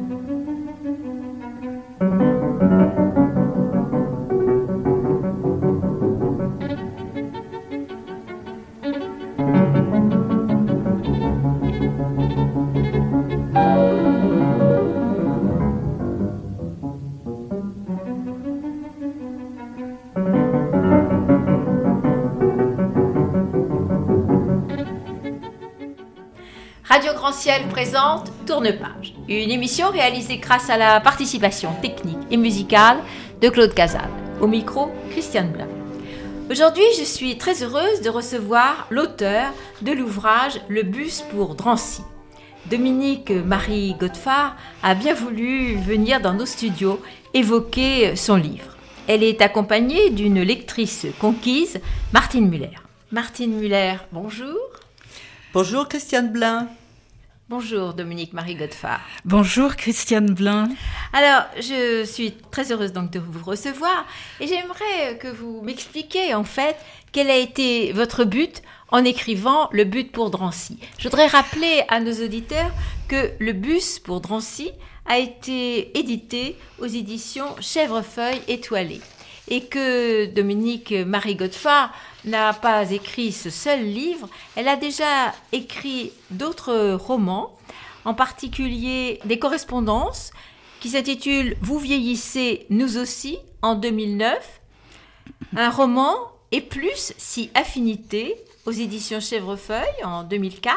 Radio Grand Ciel présente Tourne-Page, une émission réalisée grâce à la participation technique et musicale de Claude Cazal. Au micro, Christiane Blin. Aujourd'hui, je suis très heureuse de recevoir l'auteur de l'ouvrage Le bus pour Drancy. Dominique Marie Godefard a bien voulu venir dans nos studios évoquer son livre. Elle est accompagnée d'une lectrice conquise, Martine Muller. Martine Muller, bonjour. Bonjour Christiane Blin. Bonjour Dominique Marie Godefard. Bonjour Christiane Blin. Alors, je suis très heureuse donc de vous recevoir et j'aimerais que vous m'expliquiez en fait quel a été votre but en écrivant Le but pour Drancy. Je voudrais rappeler à nos auditeurs que Le bus pour Drancy a été édité aux éditions Chèvrefeuille étoilée et que Dominique Marie Godefard n'a pas écrit ce seul livre, elle a déjà écrit d'autres romans, en particulier des correspondances qui s'intitulent « Vous vieillissez, nous aussi » en 2009, un roman « Et plus, si affinité » aux éditions Chèvrefeuille en 2004,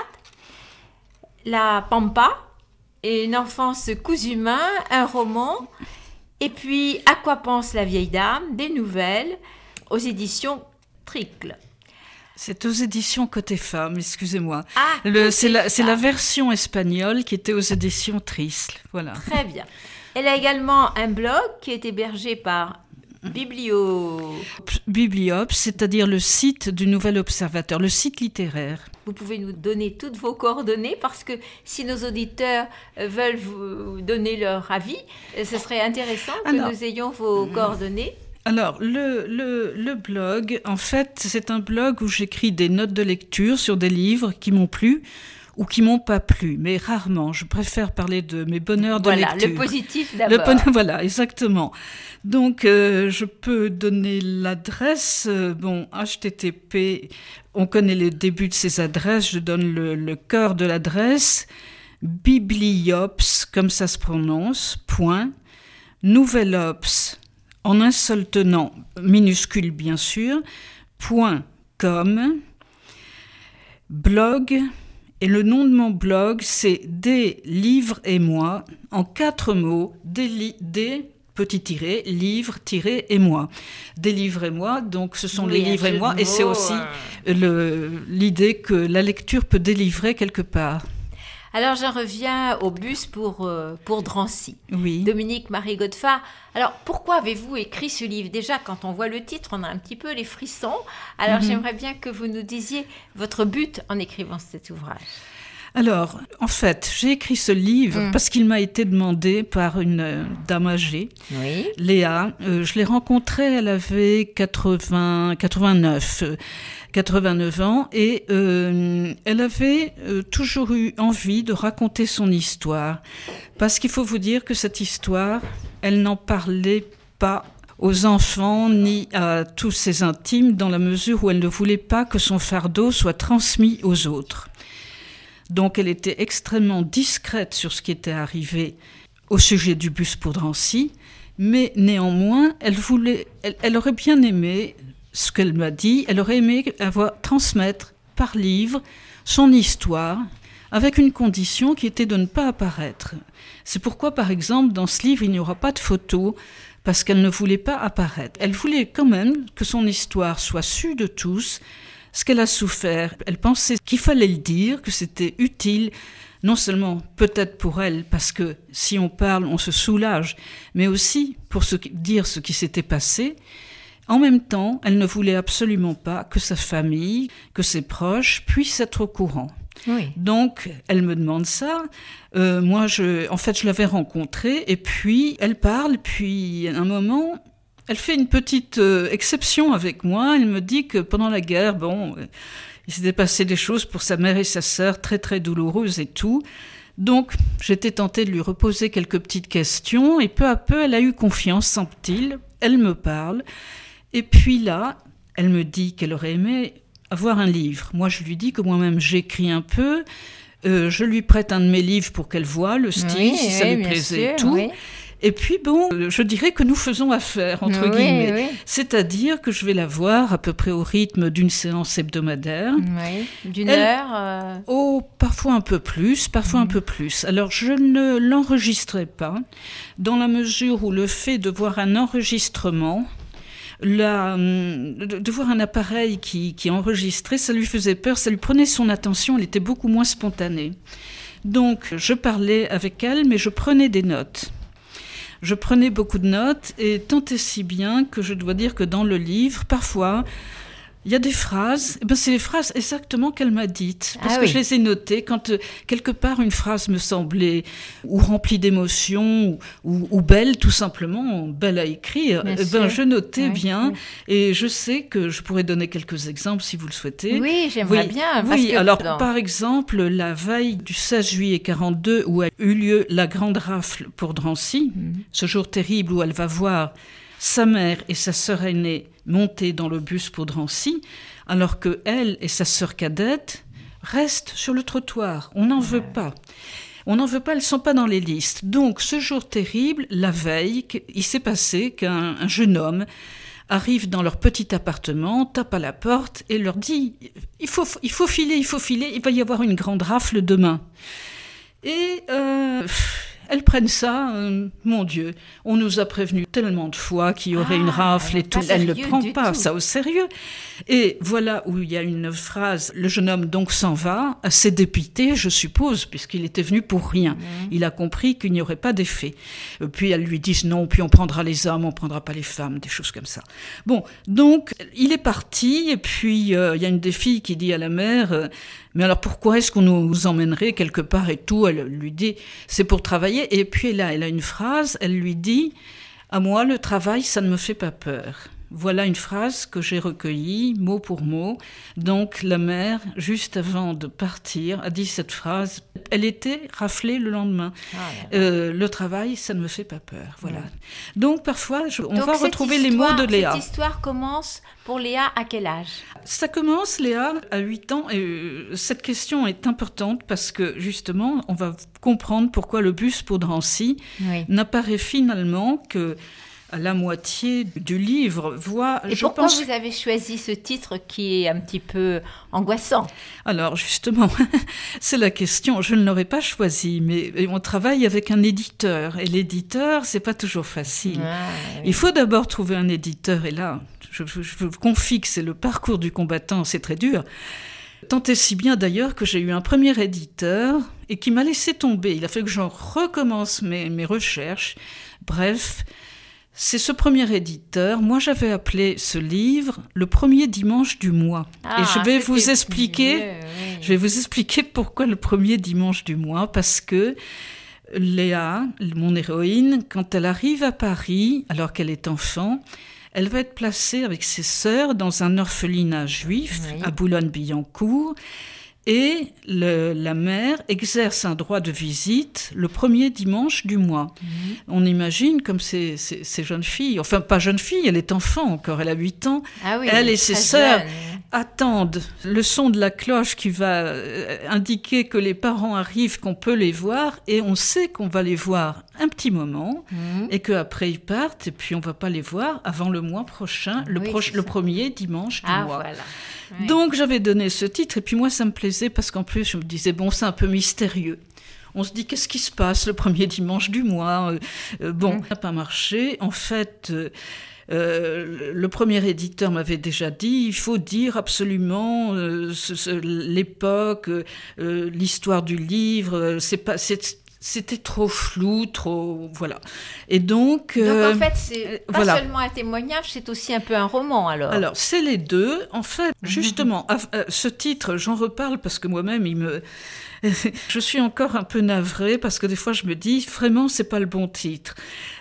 La Pampa, et Une enfance cousu-main, un roman, et puis À quoi pense la vieille dame, des nouvelles aux éditions Tricle. C'est aux éditions Côté Femmes, excusez-moi. Ah, c'est la version espagnole qui était aux éditions Tricle. Voilà. Très bien. Elle a également un blog qui est hébergé par Bibliops, c'est-à-dire le site du Nouvel Observateur, le site littéraire. Vous pouvez nous donner toutes vos coordonnées parce que si nos auditeurs veulent vous donner leur avis, ce serait intéressant que nous ayons vos coordonnées. Alors, le blog, en fait, c'est un blog où j'écris des notes de lecture sur des livres qui m'ont plu ou qui m'ont pas plu, mais rarement. Je préfère parler de mes bonheurs de lecture. Voilà, le positif d'abord. Voilà, exactement. Donc, je peux donner l'adresse. HTTP, on connaît les débuts de ces adresses. Je donne le cœur de l'adresse. Bibliops, comme ça se prononce, Nouvelops, en un seul tenant, minuscule bien sûr, .com, blog, et le nom de mon blog, c'est Des livres et moi, en 4 mots, des livres et moi. Des livres et moi, donc ce sont les livres et moi, et c'est aussi l'idée que la lecture peut délivrer quelque part. Alors, j'en reviens au bus pour Drancy. Oui. Dominique Marie Godefard. Alors, pourquoi avez-vous écrit ce livre ? Déjà, quand on voit le titre, on a un petit peu les frissons. Alors, j'aimerais bien que vous nous disiez votre but en écrivant cet ouvrage. Alors, en fait, j'ai écrit ce livre parce qu'il m'a été demandé par une dame âgée, Léa. Je l'ai rencontrée, elle avait 89 ans, et elle avait toujours eu envie de raconter son histoire. Parce qu'il faut vous dire que cette histoire, elle n'en parlait pas aux enfants ni à tous ses intimes, dans la mesure où elle ne voulait pas que son fardeau soit transmis aux autres. Donc elle était extrêmement discrète sur ce qui était arrivé au sujet du bus pour Drancy, mais néanmoins, elle aurait bien aimé, ce qu'elle m'a dit, elle aurait aimé transmettre par livre son histoire, avec une condition qui était de ne pas apparaître. C'est pourquoi, par exemple, dans ce livre, il n'y aura pas de photos, parce qu'elle ne voulait pas apparaître. Elle voulait quand même que son histoire soit sue de tous, ce qu'elle a souffert. Elle pensait qu'il fallait le dire, que c'était utile, non seulement peut-être pour elle, parce que si on parle, on se soulage, mais aussi pour dire ce qui s'était passé. En même temps, elle ne voulait absolument pas que sa famille, que ses proches puissent être au courant. Oui. Donc, elle me demande ça. Moi, je l'avais rencontrée, et puis elle parle, puis à un moment, elle fait une petite exception avec moi. Elle me dit que pendant la guerre, il s'était passé des choses pour sa mère et sa sœur très très douloureuses et tout, Donc, j'étais tentée de lui reposer quelques petites questions et peu à peu, elle a eu confiance, semble-t-il. Elle me parle et puis là, elle me dit qu'elle aurait aimé avoir un livre. Moi, je lui dis que moi-même, j'écris un peu. Je lui prête un de mes livres pour qu'elle voie le style, si ça lui plaisait et tout. Oui. Et puis bon, je dirais que nous faisons affaire, entre guillemets. Oui. C'est-à-dire que je vais la voir à peu près au rythme d'une séance hebdomadaire. Oui. D'une heure Oh, parfois un peu plus, parfois un peu plus. Alors, je ne l'enregistrais pas, dans la mesure où le fait de voir un enregistrement, de voir un appareil qui enregistrait, ça lui faisait peur, ça lui prenait son attention, elle était beaucoup moins spontanée. Donc, je parlais avec elle, mais je prenais des notes. Je prenais beaucoup de notes, et tant et si bien que je dois dire que dans le livre, parfois, il y a des phrases, c'est les phrases exactement qu'elle m'a dites, parce que je les ai notées quand quelque part une phrase me semblait ou remplie d'émotion ou belle, tout simplement, belle à écrire. Je notais bien, et je sais que je pourrais donner quelques exemples si vous le souhaitez. Oui, j'aimerais bien. Par exemple, la veille du 16 juillet 42, où a eu lieu la grande rafle pour Drancy, ce jour terrible où elle va voir sa mère et sa sœur aînée monter dans le bus pour Drancy, alors que elle et sa sœur cadette restent sur le trottoir. On n'en veut pas. On n'en veut pas, elles ne sont pas dans les listes. Donc, ce jour terrible, la veille, il s'est passé qu'un jeune homme arrive dans leur petit appartement, tape à la porte et leur dit « Il faut filer, il va y avoir une grande rafle demain. » Et elles prennent ça, mon Dieu, on nous a prévenu tellement de fois qu'il y aurait une rafle et tout. Elle ne prend pas ça au sérieux. Et voilà où il y a une phrase, le jeune homme donc s'en va, assez dépité, je suppose, puisqu'il était venu pour rien. Il a compris qu'il n'y aurait pas d'effet. Puis elles lui disent non, puis on prendra les hommes, on prendra pas les femmes, des choses comme ça. Bon, donc il est parti, et puis il y a une des filles qui dit à la mère... Mais alors pourquoi est-ce qu'on nous emmènerait quelque part et tout ? Elle lui dit, c'est pour travailler. Et puis là, elle a une phrase, elle lui dit, à moi, le travail, ça ne me fait pas peur. Voilà une phrase que j'ai recueillie, mot pour mot. Donc la mère, juste avant de partir, a dit cette phrase. Elle était raflée le lendemain. Le travail, ça ne me fait pas peur. Voilà. Donc parfois, on va retrouver les mots de Léa. Cette histoire commence pour Léa à quel âge ? Ça commence, Léa, à 8 ans. Et cette question est importante parce que justement, on va comprendre pourquoi le bus pour Drancy n'apparaît finalement que... à la moitié du livre, Et pourquoi vous avez choisi ce titre qui est un petit peu angoissant ? Alors justement, c'est la question. Je ne l'aurais pas choisi, mais on travaille avec un éditeur. Et l'éditeur, c'est pas toujours facile. Il faut d'abord trouver un éditeur. Et là, je vous confie que c'est le parcours du combattant, c'est très dur. Tant et si bien d'ailleurs que j'ai eu un premier éditeur et qui m'a laissé tomber. Il a fait que j'en recommence mes recherches. Bref... C'est ce premier éditeur. Moi, j'avais appelé ce livre le premier dimanche du mois. Et je vais vous expliquer. Je vais vous expliquer pourquoi le premier dimanche du mois. Parce que Léa, mon héroïne, quand elle arrive à Paris, alors qu'elle est enfant, elle va être placée avec ses sœurs dans un orphelinat juif à Boulogne-Billancourt. Et la mère exerce un droit de visite le premier dimanche du mois. On imagine comme ces jeunes filles, enfin pas jeune fille, elle est enfant encore, elle a 8 ans, elle et ses sœurs attendent le son de la cloche qui va indiquer que les parents arrivent, qu'on peut les voir, et on sait qu'on va les voir un petit moment, et qu'après ils partent, et puis on va pas les voir avant le mois prochain, le premier dimanche du mois. Voilà. Donc j'avais donné ce titre, et puis moi ça me plaisait parce qu'en plus je me disais, bon, c'est un peu mystérieux. On se dit, qu'est-ce qui se passe le premier dimanche du mois ? Ça n'a pas marché. En fait, le premier éditeur m'avait déjà dit, il faut dire absolument l'époque, l'histoire du livre, c'était trop flou, trop... Voilà. Et donc en fait, c'est pas seulement un témoignage, c'est aussi un peu un roman, alors. Alors, c'est les deux. En fait, justement, ce titre, j'en reparle parce que moi-même, je suis encore un peu navrée parce que des fois, je me dis, vraiment, c'est pas le bon titre.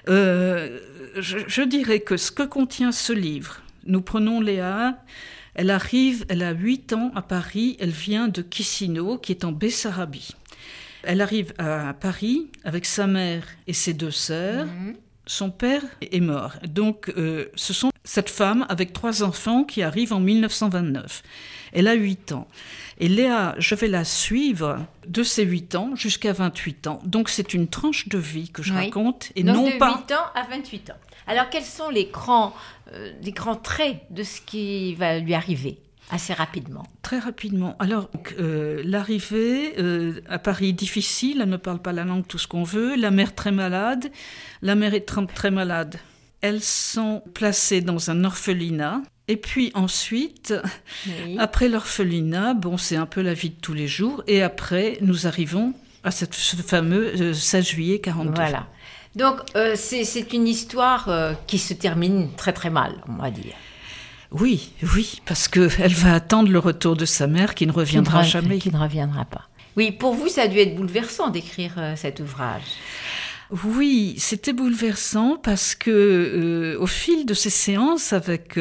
Je dirais que ce que contient ce livre, nous prenons Léa... Elle a 8 ans à Paris, elle vient de Chisinau, qui est en Bessarabie. Elle arrive à Paris avec sa mère et ses 2 sœurs. Son père est mort. Donc, ce sont cette femme avec 3 enfants qui arrive en 1929. Elle a 8 ans. Et Léa, je vais la suivre de ses 8 ans jusqu'à 28 ans. Donc, c'est une tranche de vie que je raconte. Et donc, non de pas... 8 ans à 28 ans. Alors, quels sont les grands traits de ce qui va lui arriver assez rapidement? Très rapidement. Alors, l'arrivée à Paris, difficile, elle ne parle pas la langue, tout ce qu'on veut. La mère très malade. La mère est très malade. Elles sont placées dans un orphelinat. Et puis ensuite, après l'orphelinat, c'est un peu la vie de tous les jours. Et après, nous arrivons à ce fameux 16 juillet 42. Voilà. Donc, c'est une histoire qui se termine très très mal, on va dire. Oui, parce qu'elle va attendre le retour de sa mère qui ne reviendra jamais. Qui ne reviendra pas. Oui, pour vous, ça a dû être bouleversant d'écrire cet ouvrage. Oui, c'était bouleversant parce que au fil de ces séances avec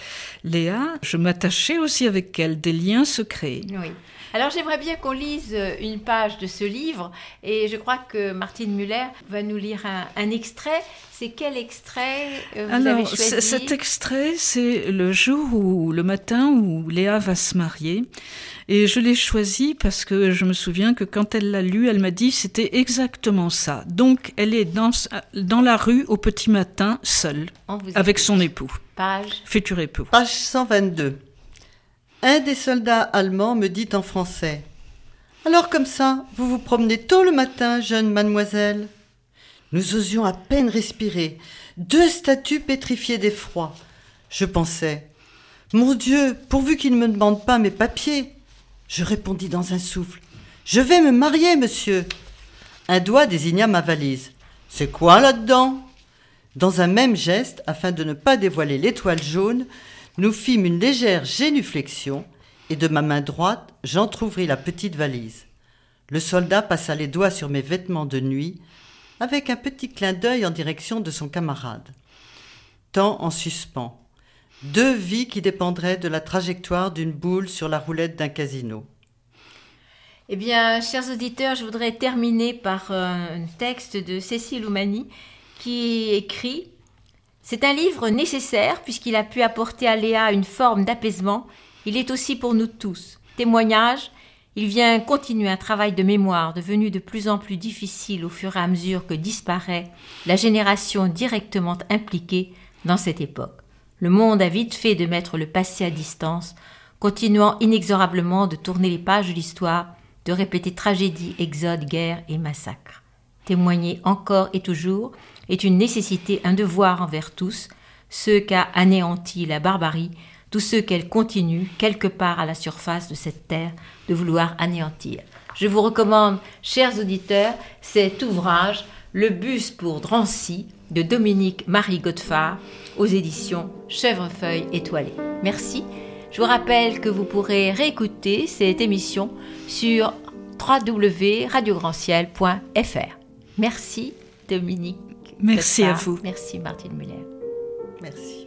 Léa, je m'attachais aussi avec elle, des liens se créaient. Oui. Alors j'aimerais bien qu'on lise une page de ce livre et je crois que Martine Muller va nous lire un extrait. C'est quel extrait vous avez choisi ? Cet extrait, c'est le matin où Léa va se marier. Et je l'ai choisi parce que je me souviens que quand elle l'a lu, elle m'a dit c'était exactement ça. Donc elle est dans la rue au petit matin, seule, avec son époux. Futur époux. Page 122. Un des soldats allemands me dit en français : « Alors comme ça, vous vous promenez tôt le matin, jeune mademoiselle ?» Nous osions à peine respirer, 2 statues pétrifiées d'effroi. Je pensais : « Mon Dieu, pourvu qu'il ne me demande pas mes papiers !» Je répondis dans un souffle : « Je vais me marier, monsieur !» Un doigt désigna ma valise. « C'est quoi là-dedans ?» Dans un même geste, afin de ne pas dévoiler l'étoile jaune, nous fîmes une légère génuflexion et de ma main droite, j'entr'ouvris la petite valise. Le soldat passa les doigts sur mes vêtements de nuit avec un petit clin d'œil en direction de son camarade. Temps en suspens. 2 vies qui dépendraient de la trajectoire d'une boule sur la roulette d'un casino. Eh bien, chers auditeurs, je voudrais terminer par un texte de Cécile Oumani qui écrit « C'est un livre nécessaire puisqu'il a pu apporter à Léa une forme d'apaisement. Il est aussi pour nous tous. Témoignage, il vient continuer un travail de mémoire devenu de plus en plus difficile au fur et à mesure que disparaît la génération directement impliquée dans cette époque. Le monde a vite fait de mettre le passé à distance, continuant inexorablement de tourner les pages de l'histoire, de répéter tragédies, exodes, guerres et massacres. Témoigner encore et toujours est une nécessité, un devoir envers tous, ceux qu'a anéanti la barbarie, tous ceux qu'elle continue, quelque part à la surface de cette terre, de vouloir anéantir. Je vous recommande, chers auditeurs, cet ouvrage, Le bus pour Drancy, de Dominique Marie Godefard, aux éditions Chèvrefeuille étoilée. Merci. Je vous rappelle que vous pourrez réécouter cette émission sur www.radiograndciel.fr. Merci Dominique. Merci Godefard. à vous. Merci Martine Muller. Merci.